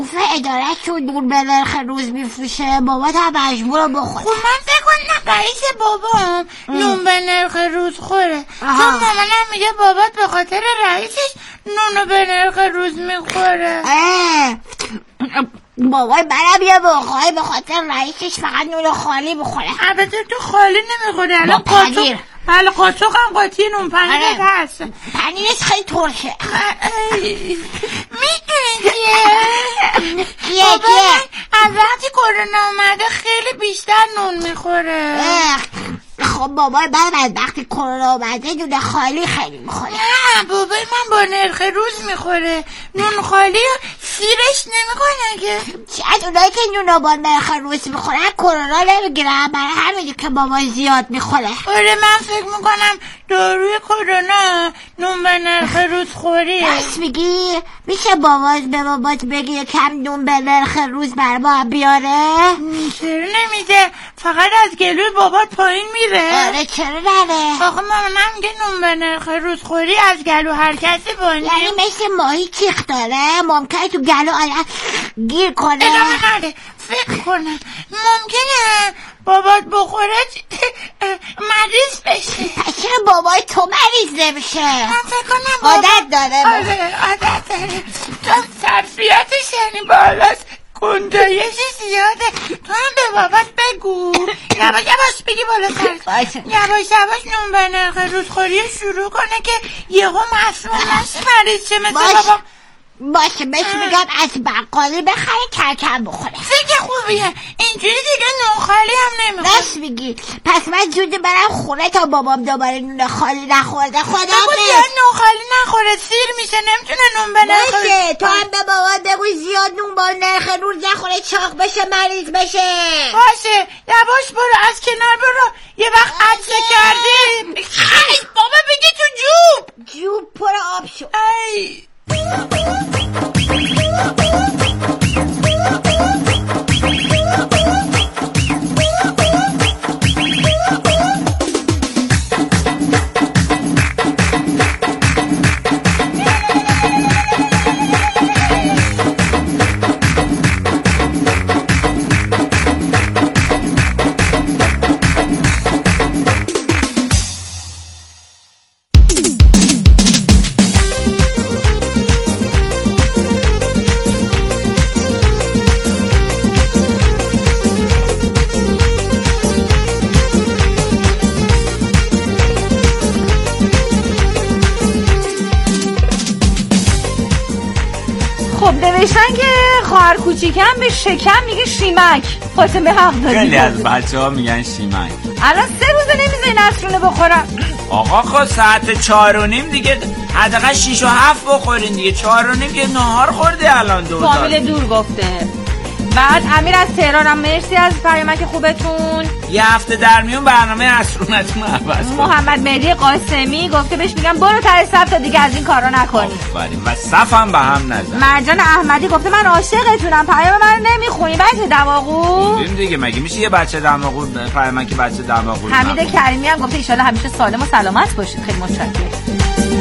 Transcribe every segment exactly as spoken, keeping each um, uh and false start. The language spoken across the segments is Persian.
ادارت تو نون به نرخ روز میفروشه، بابا تا مجبور بخوره. خب من فکر کنم رئیس بابام نون به نرخ روز خوره، چون مامانم میگه بابات به خاطر رئیسش نونو به نرخ روز میخوره. بابای منم یه موقعی به خاطر رئیسش فقط نون خالی بخوره. البته تو خالی نمیخوره، الان قاطوق. بله قاطوق هم قاطی نون پنیرت هست. پنیرش خیلی ترشه. میدونی چیه؟ چیه چیه؟ از وقتی کرونا اومده خیلی بیشتر نون میخوره. خب بابای من از وقتی کرونا اومده نون خالی خیلی میخوره. نه بابای من با نرخ روز میخوره، نون خالی سیرش نمیکنه که. شاید اونایی که نون با نرخ روز میخورن کرونا نمیگیرن، برای همینه که بابای زیاد میخوره. آره من فکر میکنم داروی کرونا نون به نرخ روز خوریه. بس میگی میشه بابات به بابات بگی کم نون به نرخ روز بر ما بیاره؟ چرا نمیده، فقط از گلوی بابات پایین میره. آره چرا نره؟ آخه مامانم میگه نون به نرخ روز خوری از گلو هر کسی پایین. یعنی مثل ماهی چیخ داره، ممکنه تو گلو آدم گیر کنه. ادامه نده، فکر کنم ممکنه بابات بخوره مریض بشه. چرا بابای تو مریض نمیشه؟ من فکر کنم عادت داره. آره عادت داره، چون صرفیاتش یعنی بالاست، گنجایش زیاده. تو هم به بابات بگو یواش یواش بگی بالا سر، یواش یواش نون به نرخ روزخوری شروع کنه که یهو مسموم نشه مریض شه مثل بابا. باشه بهش میگم از بقالی بخره کلکم بخوره. فکر خوبیه، اینجوری دیگه نون خالی هم نمیخوره. راست میگی، پس من جوری برم خونه تا بابام دوباره نون خالی نخورده. خدا بگو زیاد نون خالی نخوره، سیر میشه نمیتونه نون به نرخ. باشه تو هم به بابا بگو زیاد نون با نرخ روز نخوره، چاق بشه مریض بشه. باشه یواش برو، از کنار برو، یه وقت عطسه کردی ای بابا بگی تو جوب جوب پر آب شد. ای نوشتن که خواهر کوچیکم به شکم میگه شیمک. فاطمه حق داری. خیلی از بچه ها میگن شیمک. الان سه روزه نمیذاری نصرونه بخورم. آقا خود ساعت چهار و نیم دیگه حداقل شیش و هفت بخورین دیگه. چهار و نیم که نهار خوردی الان دو فامیل دور گفته. بعد امیر از تهرانم مرسی از پیامک خوبتون. یه هفته در میون برنامه عصرونتون عوض کن. محمد مهدی قاسمی گفته بهش میگم برو ته صف تا دیگه از این کارا نکنی. آفرین و صف هم به هم نزن. مرجان احمدی گفته من عاشقتونم، پیام من نمیخونی بچه دماغو. میدونیم دیگه مگه میشه یه بچه دماغو پیامک بچه دماغو. حمید کریمی هم گفته ان شاءالله همیشه سالم و سلامت باشید. خیلی متشکرم.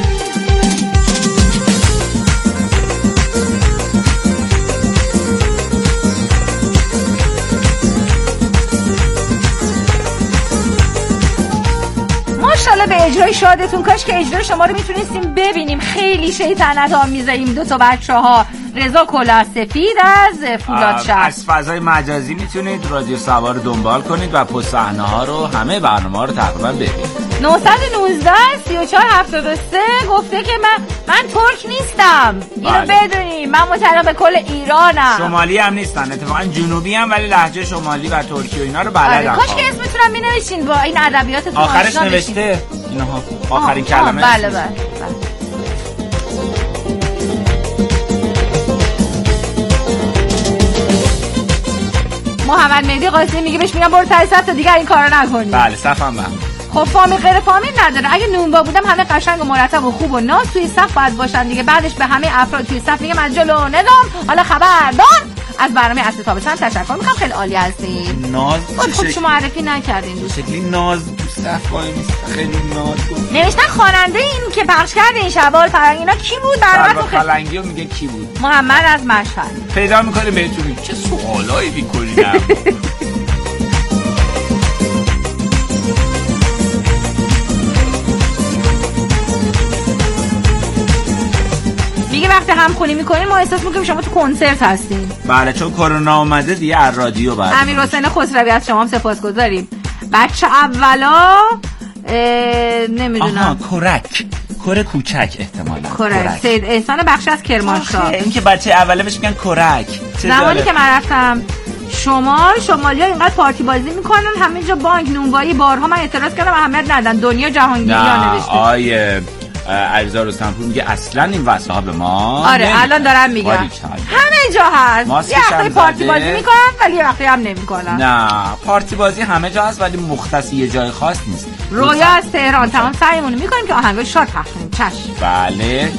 ماشاءالله به اجرای شادتون. کاش که اجرای شما رو میتونستیم ببینیم. خیلی شیطنت آمیزه این دو تا بچه‌ها. رضا کلاه سفید از فولاد شهر. از فضای مجازی میتونید رادیو سوار رو دنبال کنید و پست صحنه ها رو همه برنامه‌ها رو تقریبا ببینید. نه یک نه سی و چهار هفتاد و سه گفته که من من ترک نیستم. اینو بله. بدونی من متعلق به کل ایرانم. شمالی هم نیستن، اتفاقا جنوبی هم، ولی لهجه شمالی و ترکی و اینا رو بلدن. کاش که اسمتون مینوشین با این ادبیاتتون آخرش نوشته اینها آخرین کلمه. بله بله, بله. محمد مهدی قاسمی میگه بهش میگم برو ته صف تا دیگه این کارا نکنی. بله صفم من. خب فامیل غیر فامیل نداره. اگه نونبا بودم همه قشنگ و مرتب و خوب و ناز توی صف باید باشن دیگه. بعدش به همه افراد توی صف میگم از جلو نظام. حالا خبردار از برنامه اصل تابستان تشکر میکنم. خیلی عالی هستین. ناز خودتون معرفی نکردین. شکلی ناز صف وای میست خیلی ناز گفت. نوشتن خواننده این که پخش کرده این شبال فرنگ اینا کی بود؟ براتون خیلی خلنگی رو میگه کی بود؟ محمد از مشهد. پیدا میکنیم بهتون. چه سوالایی میکنیم. میگه وقتی همخونی میکنیم ما احساس میکنیم شما تو کنسرت هستین. بله چون کرونا اومده دیگه از رادیو بعد. امیر حسین خسروی از شما هم سپاسگزاریم. بچه اولا نمیدونم. آها کرک کره کوچک احتمالاً. کرک سید احسان بخشی از کرمانشاه. این که بچه اوله بهش میگن کرک. زمانی که من رفتم شمال شمالی ها اینقدر پارتی بازی میکنن همه جا بانک نونوایی بارها من اعتراض کردم اهمیت ندن دنیا جهانگیری ها نوشته. آیه علیرضا رستمپور میگه اصلا این وصله ها به ما آره نمی... الان دارم میگم همه جا هست. یه وقتی پارتی بازی میکنن ولی یه وقتی هم نمیکنن. نه پارتی بازی همه جا هست ولی مختص یه جای خاص نیست. رویا از تهران تمام سعیمون میکنیم که آهنگای شاد پخش کنیم. چشم. بله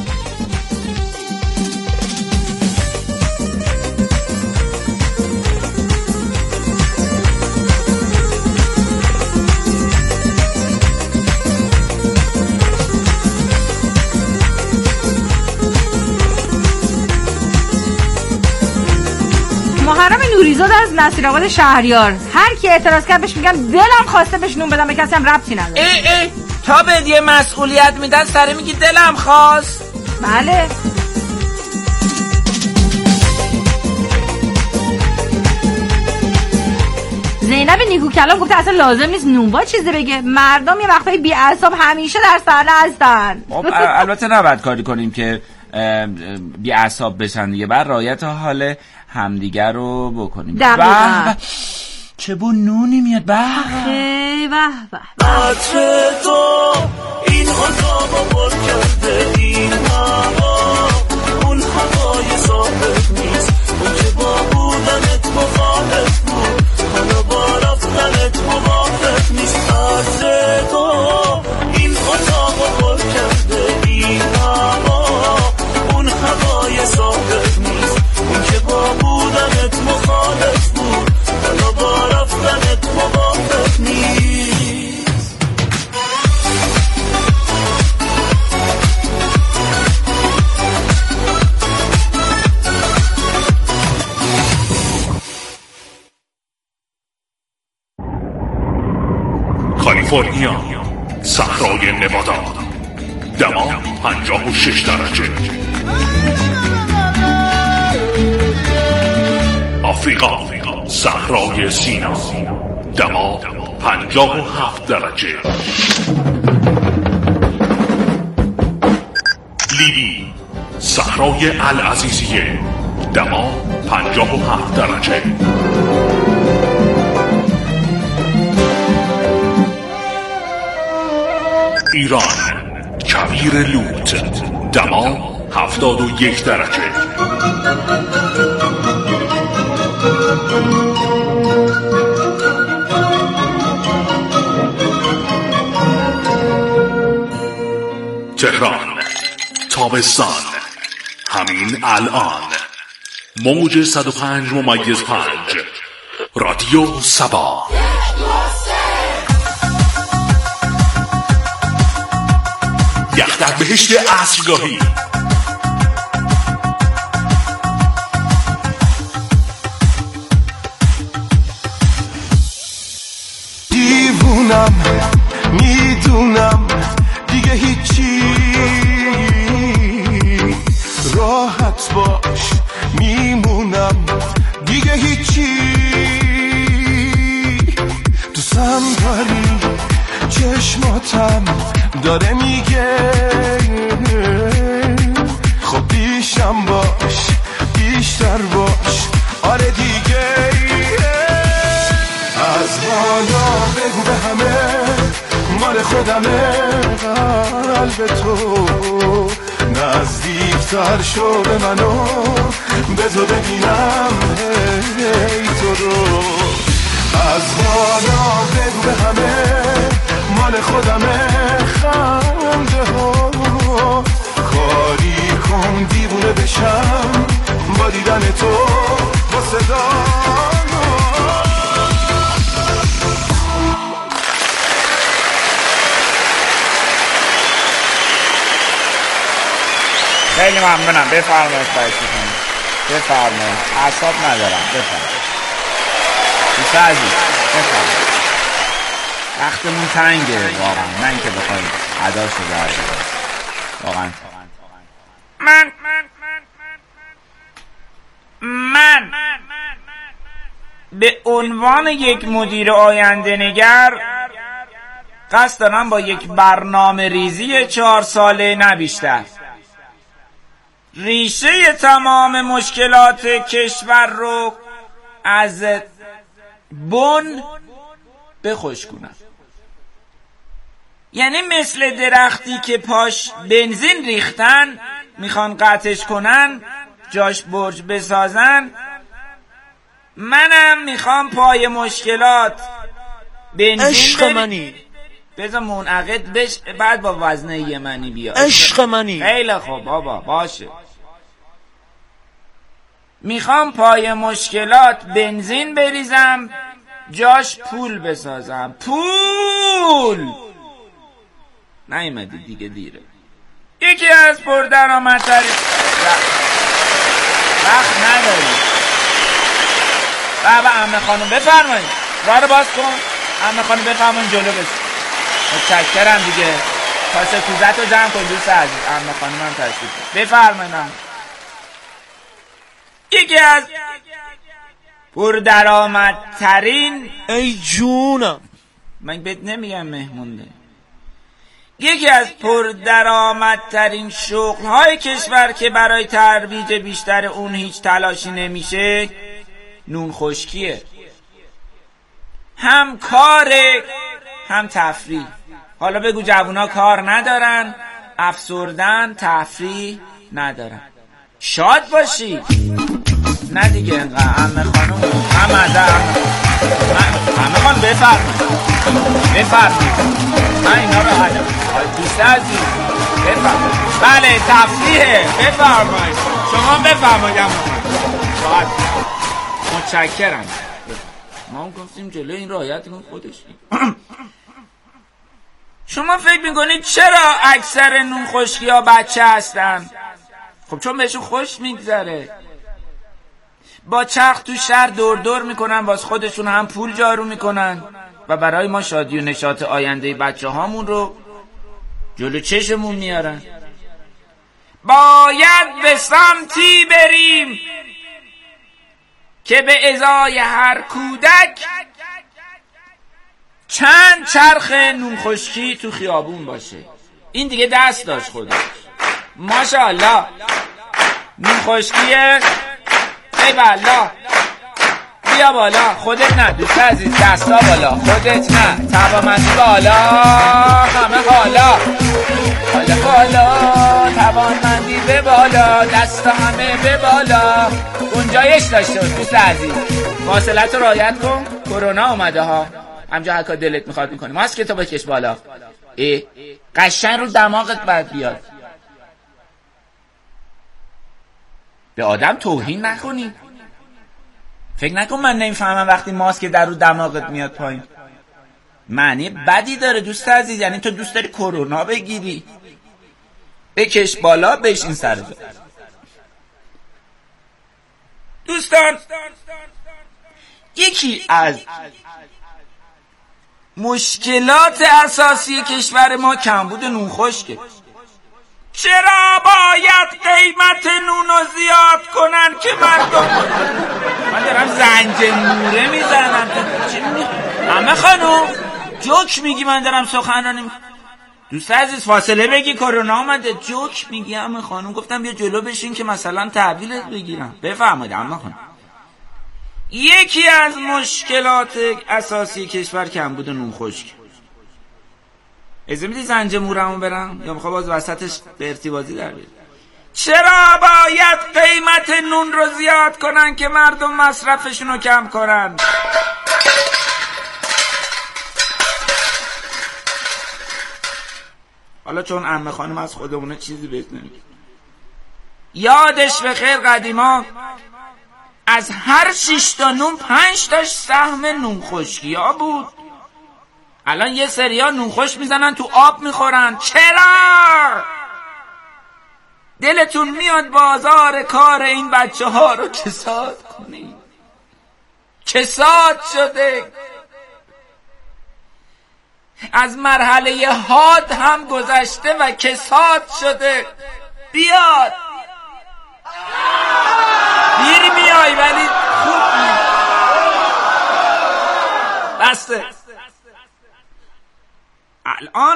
محرم نوریزاد از نصیرآباد شهریار. هر کی اعتراض کرد بهش میگم دلم خواسته بهش نون بدم به کسی هم ربطی نداره. ای ای تا به دیگه مسئولیت میدن سره میگی دلم خواست. بله زینب نیکو کلام گفته اصلا لازم نیست نونوا چیزی بگه. مردم یه وقتایی بی اعصاب همیشه در صحنه هستن. البته نباید کاری کنیم که بی اعصاب بشن دیگه. بعد رعایت حال همدیگر رو بکنیم. دقیقاً. چه بو نونی میاد. به به به به عطر تو این اتاقو پر کرده این هوا اون هوای ثابت نیست اون که با بودنت مخالف بود حالا با رفتنت موافق نیست. عطر تو این اتاقو پر کرده این هوا اون هوای ثابت نیست اون که با بودنت مخالف بود حالا با رفتنت موافق نیست. کالیفرنیا صحرای نوادا دما پنجاه و شش درجه. آفریقا صحرای سینا دما پنجاه و هفت درجه. لیبی صحرای العزیزیه دما پنجاه و هفت درجه. ایران کویر لوت دما هفتاد و یک درجه. تهران تابستان همین الان موج صد و پنج ممیز پنج رادیو سبا. یخ در بهشت عصرگاهی دیوونم میدونم دیگه هیچی راحت باش میمونم دیگه هیچی دوستم داری چشماتم داره میگه خب بیشم باش بیشتر باش آره دیگه از بالا بگو به همه مال خودمه قلب تو نزدیکتر شو به منو بذار ببینم هی تو رو از بالا بگو به همه مال خودمه خنده ها کاری کن دیوونه بشم با دیدن تو با صدا خیلی ممنونم. بفرمایید خواهش میکنم. بفرمایید. اعصاب ندارم. بفرمایید. دوست عزیز بفرمایید. وقتمون تنگه واقعا، نه اینکه بخوایم اداشو در بیاریم. واقعا من من به عنوان یک مدیر آینده نگر قصد دارم با یک برنامه ریزی چهار ساله نه بیشتر ریشه تمام مشکلات کشور رو از بن بخشکنم. یعنی مثل درختی که پاش بنزین ریختن میخوان قطعش کنن جاش برج بسازن، منم میخوام پای مشکلات بنزین عشق منی بذار منعقد بش بعد با وزنه یمنی بیا. عشق منی خیلی خوب بابا باشه. میخوام پای مشکلات بنزین بریزم جاش پول بسازم. پول نیومدی دیگه دیره. یکی از پردرآمدترین وقت نداری. بابا عمه خانم بفرمایید راه رو باز کن. عمه خانم بفرمایید جلو بس. متشکرم دیگه. کاسه کوزت رو جمع کن دوست عزیز. عمه خانم هم تشریف بفرمایید. یکی از پردرآمدترین ای جونم من بهت نمیگم مهمونده. یکی از پردرآمدترین شغل‌های کشور که برای ترویج بیشتر اون هیچ تلاشی نمیشه نون خشکیه. هم کاره هم تفریح. حالا بگو جوونا کار ندارن، افسردن، تفریح ندارن. شاد باشی. نه دیگه انقدر عمه خانم هم ازه عمه خانم بفرمایید بفرمایید من اینا رو عدم دوست عزیز بفرمایید. بله تفریحه بفرمایید شما بفرمایید عمه خانم. متشکرم. ما هم گفتیم جلوی این رعایت کن خودش. شما فکر میکنید چرا اکثر نون خشکی ها بچه هستن؟ خب چون بهشون خوش میگذره. با چرخ تو شهر دور دور میکنن واسه خودشون هم پول جارو میکنن و برای ما شادی و نشاط آینده بچه هامون رو جلو چشمون میارن. باید به سمتی بریم که به ازای هر کودک چند چرخ نون خشکی تو خیابون باشه. این دیگه دست داشت خودش. ماشاءالله نون خشکیه. ای والا بیا بالا. خودت نه دوست عزیز دستا بالا. خودت نه توانمندی بالا. همه بالا بالا بالا توانمندی به بالا. دستا همه به بالا. گنجایش داشته باش دوست عزیز. فاصلت رو رعایت کن. کرونا اومده ها. همجا هر کار دلت میخواد میکنی. ماسک تو بکش بالا. ای قشنگ رو دماغت باید بیاد. به آدم توهین نکنی. فکر نکن من نمیفهمم وقتی ماسک در رو دماغت میاد پایین. معنی بدی داره دوست عزیز. یعنی تو دوست داری کرونا بگیری. بکش بالا بشین سر جا. دوستان یکی از مشکلات اساسی کشور ما کمبود نون خشکه. چرا باید قیمت نون رو زیاد کنن که مردم من دارم زنجموره میزنم. همه خانم جوک میگی من دارم سخنرانی می... دوست عزیز فاصله بگی کرونا اومده. جوک میگی همه خانم. گفتم بیا جلو بشین که مثلا تحویلت بگیرم. بفرمایید همه خانم. یکی از مشکلات اساسی کشور کمبود نون خشک. اجازه میدی زنجمورمو برم یا میخوای باز وسطش به ارتباطی در بیاری؟ چرا باید قیمت نون رو زیاد کنن که مردم مصرفشون رو کم کنن؟ حالا چون عمه خانم از خودمونه چیزی بهت نمیگه. یادش به خیر قدیما از هر شش تا نون پنج تاش سهم نون خشکی ها بود. الان یه سریا نون خشک میزنن تو آب میخورن. چرا؟ دلتون میاد بازار کار این بچه ها رو کساد کنی. کساد شده، از مرحله حاد هم گذشته و کساد شده. بیاد دیر میای ولی خوب میای. بسته. الان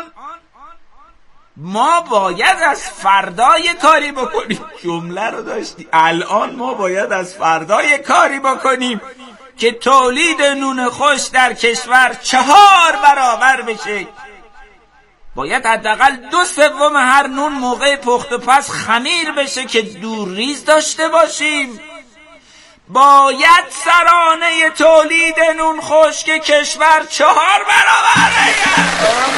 ما باید از فردای کاری بکنیم. جمله رو داشتی. الان ما باید از فردای کاری بکنیم که تولید نون خوش در کشور چهار برابر بشه. باید حداقل دو سوم هر نون موقع پخت و پس خمیر بشه که دور ریز داشته باشیم. باید سرانه تولید نون خشک کشور چهار برابر بشه.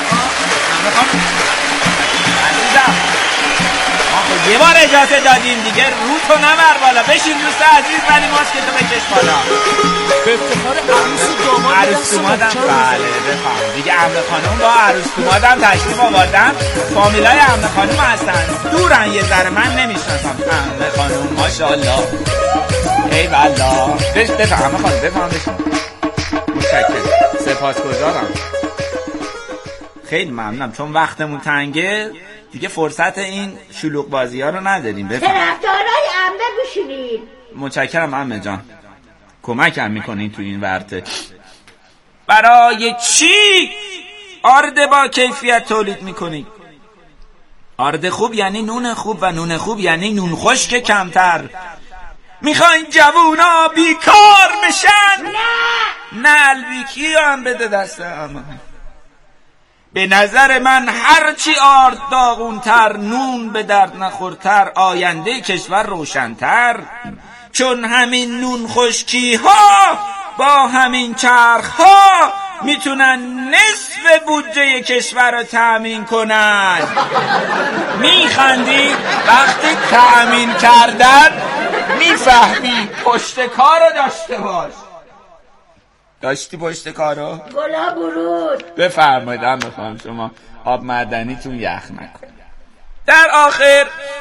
یه بار اجازه دادیم دیگه، رو تو نبر بالا. بشین دوست عزیز، ولی ماسک تو بکش بالا. به افتخار عروس و داماد عروس دومادم. بله بفهم دیگه. عمه خانم با عروس دومادم تشریف آوردن. فامیلای عمه خانم هستن، دورن یه ذره، من نمیشناسم. عمه خانم ماشاءالله. ای والله. بش بفهم عمه خانم، بفهم بشین. متشکرم، سپاسگزارم. خیلی ممنونم. چون وقتمون تنگه دیگه فرصت این شلوغ بازی ها رو نداریم. بفهم. طرفدارای عمه بشینید. متشکرم عمه جان، کمکم میکنین تو این ورطه. برای چی آرد با کیفیت تولید میکنید؟ آرد خوب یعنی نون خوب و نون خوب یعنی نون خشک کمتر. میخواین جوونا بیکار بشن؟ نه نه الویکی هم بده دست عمه. به نظر من هرچی آرد داغونتر، نون به درد نخورتر، آینده کشور روشنتر. چون همین نون خشکی ها با همین چرخ ها میتونن نصف بودجه کشور رو تأمین کنن. میخندی؟ وقتی تأمین کردن میفهمی. پشت کار رو داشته باش. داشتی پشت کارو؟ گلا برود. بفرمایید هم بخوام شما آب معدنیتون یخ نکن. در آخر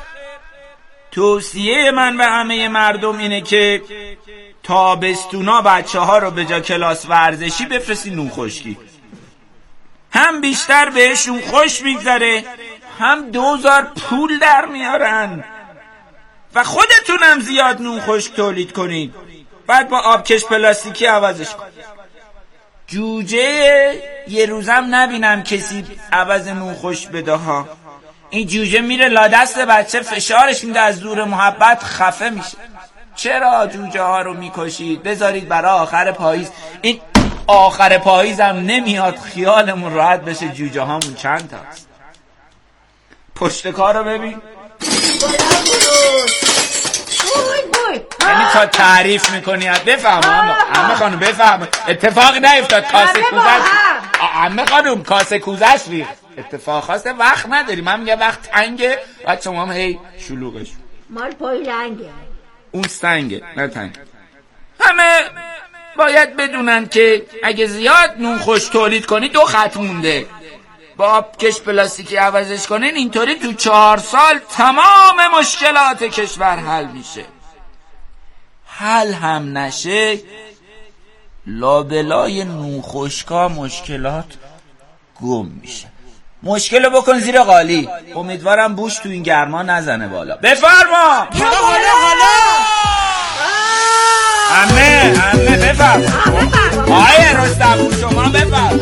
توصیه من به همه مردم اینه که تابستونا بچه ها رو به جا کلاس ورزشی بفرستی نون خشکی. هم بیشتر بهشون خوش میگذره، هم دوزار پول در میارن و خودتونم زیاد نون خشک تولید کنید. بعد با آبکش پلاستیکی عوضش کن. جوجه یه روزم نبینم کسی عوض نون خشک بده ها. این جوجه میره لادست بچه، فشارش میده، از دور محبت خفه میشه. چرا جوجه ها رو میکشید؟ بذارید برای آخر پاییز. این آخر پاییز هم نمیاد خیالمون راحت بشه جوجه هامون چند تا هست. پشت کار رو ببین. یعنی تا تعریف میکنی بفهم. عمه خانم بفهم. اتفاقی نیفتاد. کاسه کوزش عمه خانم کاسه کوزش ریخت. اتفاق خواسته. وقت نداری. من میگم وقت تنگه، بعد شما هم هی شلوغش. مال پای لنگه، اون سنگه نه تنگ. همه باید بدونن که اگه زیاد نون خوش تولید کنی دو خط مونده. با آبکش پلاستیکی عوضش کنین، اینطوری تو چهار سال تمام مشکلات کشور حل میشه. حل هم نشه، لابلای نون خشکا مشکلات گم میشه. مشکل بکن زیر قالی. امیدوارم بوش تو این گرما نزنه بالا. بفرما. حالا حالا حالا عمه عمه بفرما. آیه رستم شما بفرما.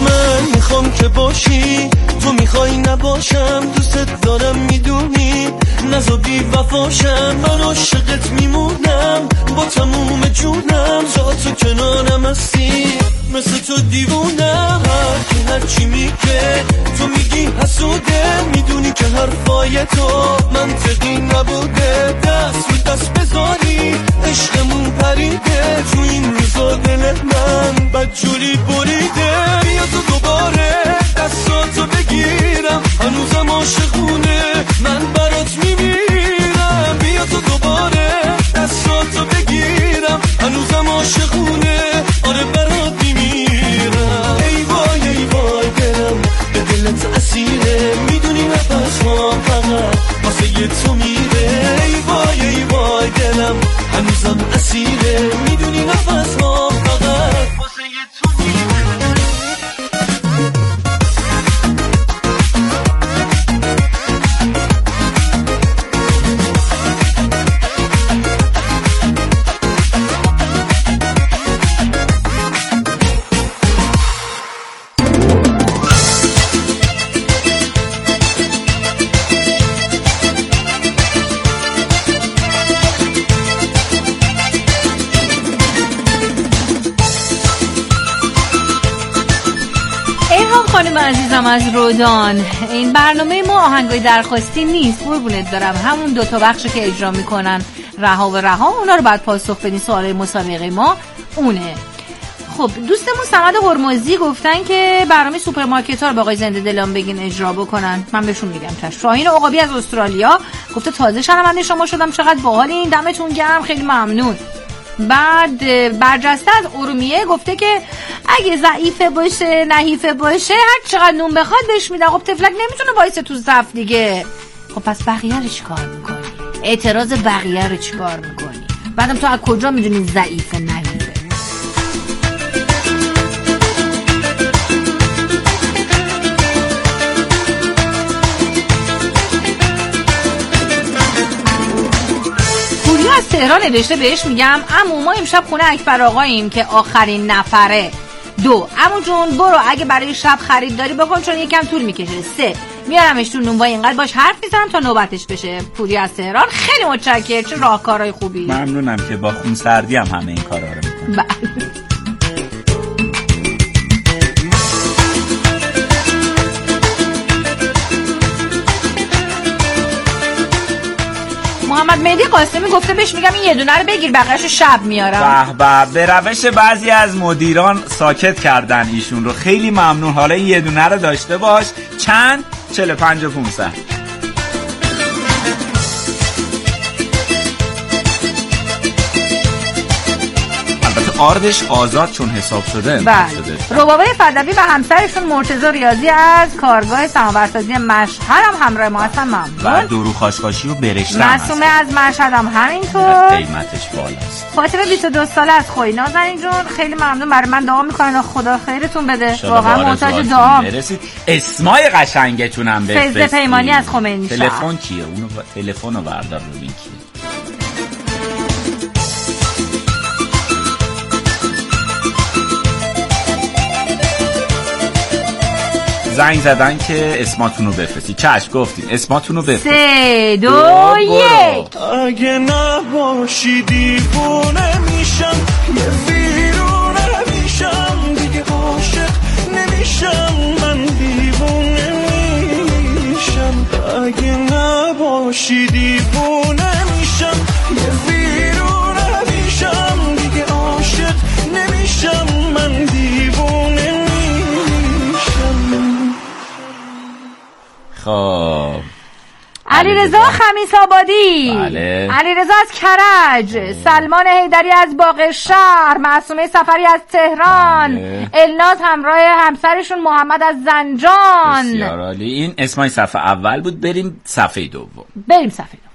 که باشی، تو میخوای نباشم، دوست دارم میدونی، نزا بی وفاشم، من عاشقت میمونم با تموم جونم، جا تو کنارم هستی مثل تو دیوونم. هر کی هر چی میگه تو میگی حسوده، میدونی که حرفای تو منطقی نبوده. دست رو دست بذاری عشقمون پریده، تو این روزا دل من بدجوری بریده. بیا تو دوباره دستاتو بگیرم، هنوزم عاشقونه من برات میمیرم. بیا تو دوباره دستاتو بگیرم، هنوزم عاشقونه آره برات میمیرم. ای وای ای وای دلم به دلت اسیره، میدونی نفس ها فقط واسه تو میره. ای وای ای وای دلم هنوزم اسیره، میدونی نفس ها فقط واسه تو میره. خانم عزیزم از رودان، این برنامه ما آهنگای درخواستی نیست قربونت دارم، همون دوتا بخشی که اجرا میکنن رها و رها، اونا رو بعد پاسخ بدین. سوال مسابقه ما اونه. خب دوستمون صمد هرمزی گفتن که برنامه سوپرمارکت ها رو با آقای زنده دلان بگین اجرا بکنن، من بهشون میگم چشم. شاهین عقابی از استرالیا گفته تازه شنونده شما شدم، چقدر باحال، این دمتون گرم، خیلی ممنون. بعد برجسته از ارومیه گفته که اگه ضعیفه باشه نحیفه باشه هر چقدر نون بخواد بهش میدن. خب تفلک نمیتونه وایسه تو صف دیگه. خب پس بقیه رو چیکار میکنی؟ اعتراض بقیه رو چیکار میکنی؟ بعدم تو از کجا میدونی ضعیفه نحیفه؟ از تهران نوشته، بهش میگم عمو ما امشب خونه اکبر آقاییم که آخرین نفره. دو، عمو جون برو اگه برای شب خرید داری بکن چون یکم طول میکشه. سه، میارمش تو نونوای اینقدر باش حرف میزنم تا نوبتش بشه. پوری از تهران، خیلی متشکرم، چه راهکارهای خوبی. ممنونم که با خونسردی هم همه این کارا رو میکنی. بله. محمد مهدی قاسمی گفته بهش میگم این یه دونه رو بگیر بقیه‌شو شب میارم. به به، به روش بعضی از مدیران ساکت کردن ایشون رو، خیلی ممنون. حالا این یه دونه رو داشته باش. چند؟ چهل و پنج و پونصد. آردش آزاد چون حساب شده. بله. ربابه فدوی و همسرشون مرتضی ریاضی از کارگاه سماورسازی مشهد هم همراه ما هستن. ممنون. و درو خاشخاشی و برشتم معصومه از مشهد هم همینطور. قیمتش بالاست. فاطمه بیست و دو ساله از خوی. نازنین جون خیلی ممنون، برای من دعا میکنن خدا خیرتون بده، واقعا محتاج دعا. اسمای قشنگتون هم بفرستید. فیض پیمانی از خمینی شهر. تلفن کیه؟ اونو تلفن رو بردار ببین کیه. زنگ زدن که اسماتون رو بفرستید. چشم گفتیم اسماتون رو بفرستید. سه دو یک. اگه نباشی دیوونه میشم، یه ویرونه میشم، دیگه عاشق نمیشم، من دیوونه میشم. اگه نباشی دیوونه میشم، یه ویرونه میشم، دیگه عاشق نمیشم، من دیوونه میشم. خب علیرضا خمیس آبادی، بله. علیرضا از کرج، سلمان حیدری از باغ شهر، معصومه سفری از تهران، بله. الناز همراه همسرشون محمد از زنجان. بسیار عالی. این اسمای صفحه اول بود. بریم صفحه دوم. بریم صفحه دوم.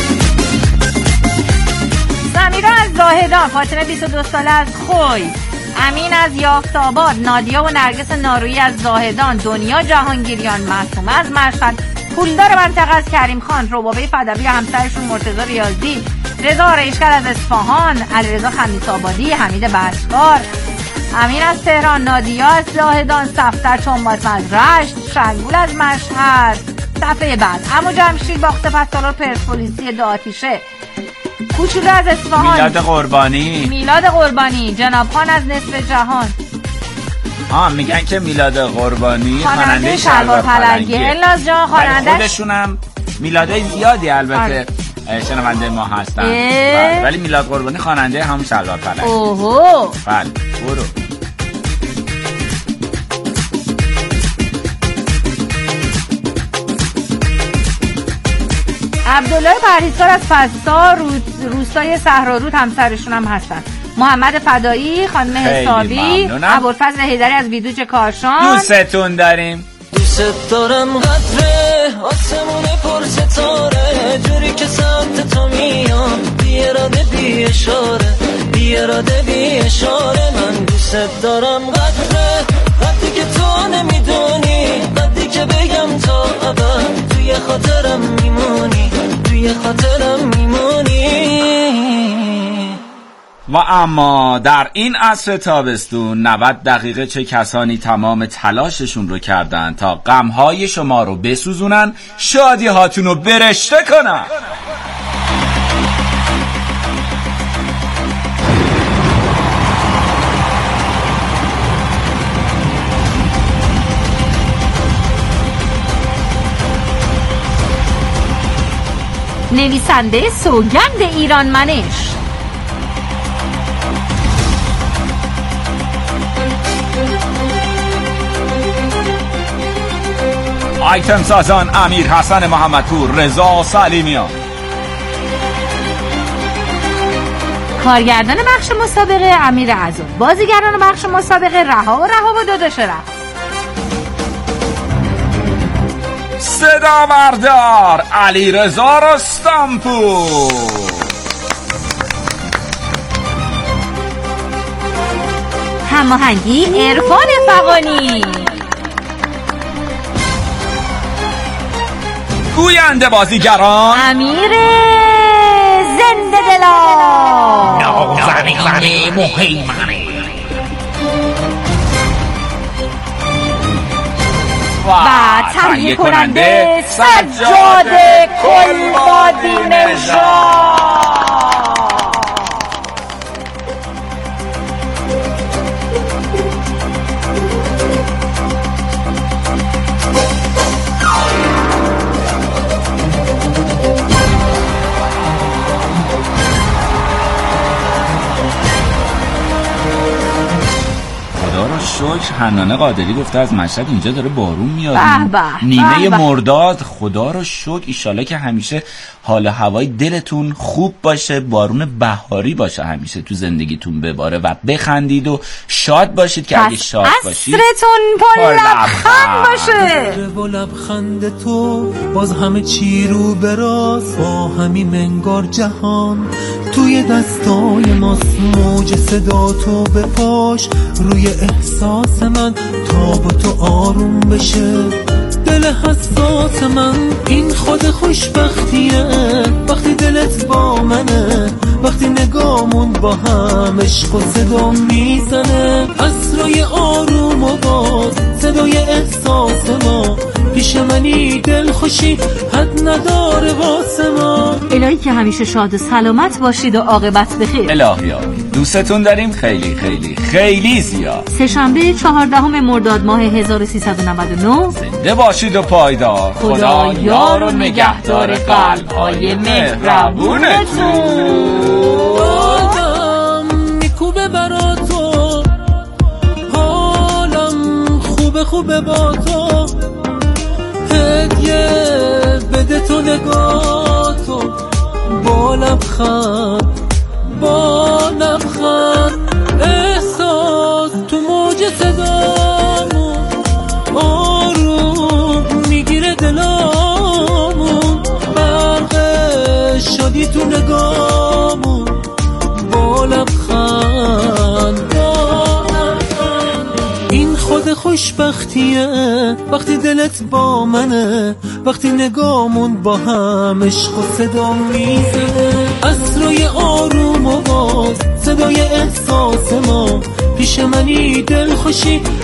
زاهدان، فاطمه بیست و دو ساله از خوی، امین از یافت‌آباد، نادیا و نرگس نارویی از زاهدان، دنیا جهانگیریان، معصومه از مشهد، پولدار منطقه از کریم خان، ربابه فدوی و همسرشون مرتضی ریاضی، رضا ریشگر از اصفهان، علیرضا خمیس آبادی، حمید بشکار، امین از تهران، نادیا از زاهدان، صفدر چنبات از رشت، شنگول از مشهد. صفحه بعد عمو جمشید باخت پسالار پرسپولیسی دو آتیشه، کوچولو از اصفهان، میلاد قربانی میلاد قربانی، جناب خان از نصف جهان. ها میگن که میلاد قربانی خواننده شلوار پلنگی. الاز جان خواننده خودشونم میلادای زیادی البته شنونده ما هستن، بله. ولی میلاد قربانی خواننده هم شلوار پلنگی. اوهو بله برو. عبدالله پرهیزکار از فستا، روستای صحرارود همسرشون هم هستن. محمد فدایی، خانم حسابی، ابوالفضل حیدری از بیدوج کاشان. دوستتون داریم. دوست دارم قدره آسمون پر ستاره، جوری که سمت تو میام بی اراده بی اشاره، بی اراده بی اشاره. من دوست دارم قدره وقتی که تو نمیدونی، وقتی که بگم تا ابد توی خاطرم میمونی، توی خاطرم میمونی. و اما در این عصر تابستون نود دقیقه چه کسانی تمام تلاششون رو کردن تا غمهای شما رو بسوزونن، شادی هاتون رو برشته کنن. نویسنده سوگند ایران منش، آیتم سازان امیر حسن محمدپور، رضا سلیمیان. کارگردان بخش مسابقه امیر عزوم، بازیگران بخش مسابقه رها و رها و داداش رها. صدا بردار علیرضا رستمپور. هماهنگی عرفان فغانی. گوینده بازیگران امیر زنده دلا، نازنین مهیمنه و تهیه کننده سجاد کلبادی نژاد. شکر حنانه قادری گفته از مشهد اینجا داره بارون میاد، نیمه بح مرداد. خدا رو شکر، ایشالا که همیشه حال هوای دلتون خوب باشه، بارون بهاری باشه همیشه تو زندگیتون بباره و بخندید و شاد باشید که اگه شاد باشید عصرتون پر لبخند باشه. و لبخند تو باز همه چی رو براز، با همین منگار جهان توی دستای ماست. موج صدا تو بپاش روی احساس من تا با تو آروم بشه دل حساس من. این خود خوشبختیه وقتی دلت با منه، وقتی نگامون با هم عشق و صدا میزنه. عصرای آروم و باز صدای احساس ما، پیش منی دل خوشی حد نداره واسه ما. الهی که همیشه شاد و سلامت باشید و عاقبت بخیر. الهی آمین. دوستتون داریم خیلی خیلی خیلی زیاد. سه‌شنبه چهاردهم مرداد ماه هزار و سیصد و نود و نه. زنده باشید و پایدار. خدا یار و نگهدار قلب‌های مهربونتون. حالم میکوبه برا تو، حالم خوبه خوبه با تو، هدیه بده تو نگاه تو، با لبخند با لبخند احساس تو موج صدامون آروم میگیره دلامون. برق شدی تو نگامون با لبخند با خود خوشبختیه وقتی دلت با منه، وقتی نگامون با هم عشق و صدا میزنه. عصرای آروم و باز صدای احساس ما، پیش منی دل خوشی